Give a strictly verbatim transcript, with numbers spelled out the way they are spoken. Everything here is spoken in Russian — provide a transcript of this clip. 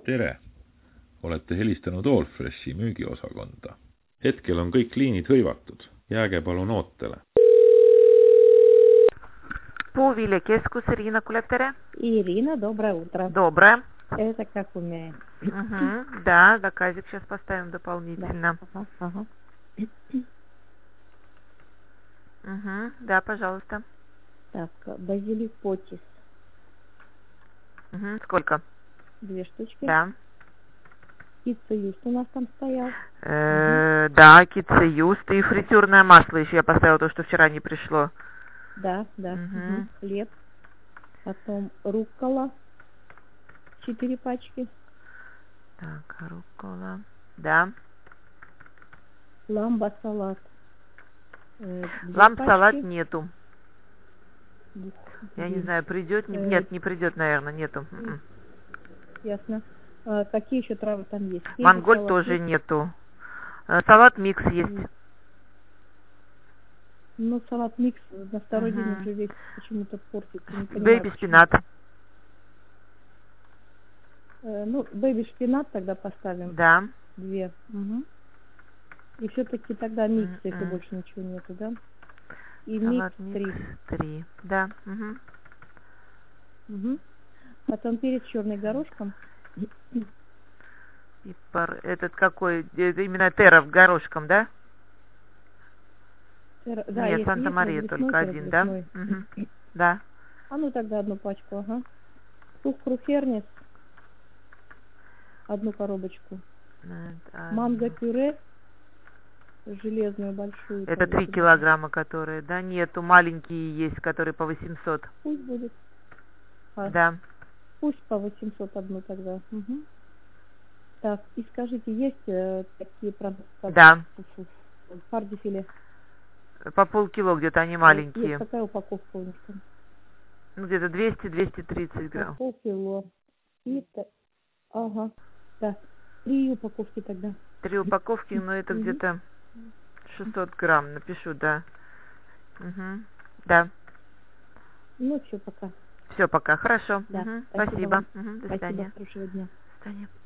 Tere! Olete helistanud Allfreshi müügiosakonda. Hetkel on kõik liinid hõivatud. Jääge palun ootele. Puuviljakeskus, Ирина Кулептере. Ирина, доброе утро. Доброе. Это как умеем. Угу. Да, заказик сейчас поставим дополнительно. Да, ага, ага. Угу. Да, пожалуйста. Так, базилик потис. Угу. Сколько? Две штучки. Да. Пицца юст у нас там стоял. Э, угу. Да, кица юст и фритюрное масло еще я поставила, то, что вчера не пришло. Да, да. Угу. Угу. Хлеб. Потом руккола. Четыре пачки. Так, руккола. Да. Ламба-салат. Э, Ламб-салат нету. Двух, я две. не знаю, придет? Не... Э... Нет, не придет, наверное, нету. Ясно. А какие еще травы там есть? Манголь салат тоже есть? Нету. Салат микс есть. Ну, салат микс на второй угу. день уже весь почему-то портится. Бэйби шпинат. Э, ну, бэйби шпинат тогда поставим. Да. Две. Угу. И все-таки тогда микс, Mm-mm. если больше ничего нету, да? И салат микс три. Три, да. Угу. Угу. Потом перец черный горошком. И пар... Этот какой? Это именно терра горошком, да? Тера... Да, нет, Санта-Мария только один, да? Угу. Да. А ну тогда одну пачку, ага. Сухфрухернис. Одну коробочку. Это... Манго-пюре. Железную большую. Это три килограмма, которые, да? Нету, маленькие есть, которые по восемьсот. Пусть будет. А, да. Пусть по восемьсот одну тогда. Угу. Так, и скажите, есть э, такие продукты? Да. Пардифиле? По полкило где-то, они маленькие. Есть какая упаковка у них там? Ну, где-то двести — двести тридцать грамм. По полкило. И то... Ага, да. Три упаковки тогда. Три упаковки, но это угу. где-то шестьсот грамм, напишу, да. Угу. Да. Ну, все, пока. Все, пока, хорошо. Да. Угу. Спасибо. Спасибо. Угу. До Спасибо. свидания. Хорошего дня. До свидания.